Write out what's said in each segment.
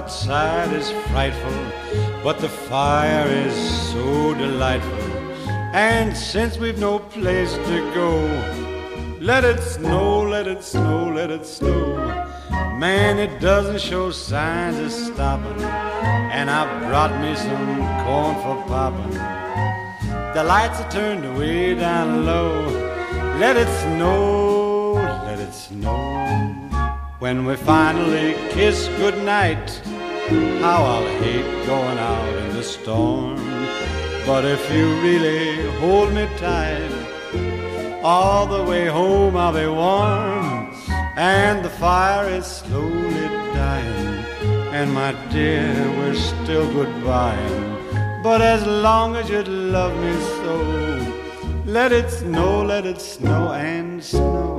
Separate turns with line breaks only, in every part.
outside is frightful, but the fire is so delightful. And since we've no place to go, let it snow, let it snow, let it snow. Man, it doesn't show signs of stopping, and I brought me some corn for popping. The lights are turned way down low. Let it snow, let it snow. When we finally kiss goodnight, how I'll hate going out in the storm. But if you really hold me tight, all the way home I'll be warm. And the fire is slowly dying, and my dear, we're still goodbying. But as long as you love me so, let it snow and snow.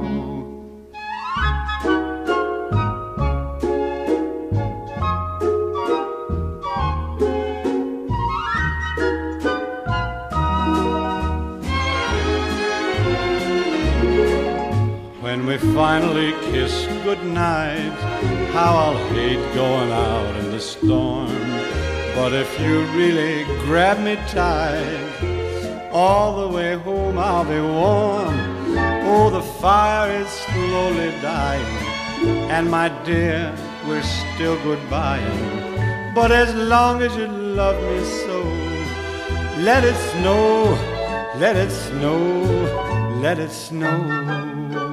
When we finally kiss goodnight, how I'll hate going out in the storm. But if you really grab me tight, all the way home I'll be warm. Oh, the fire is slowly dying, and my dear, we're still goodbying. But as long as you love me so, let it snow, let it snow, let it snow.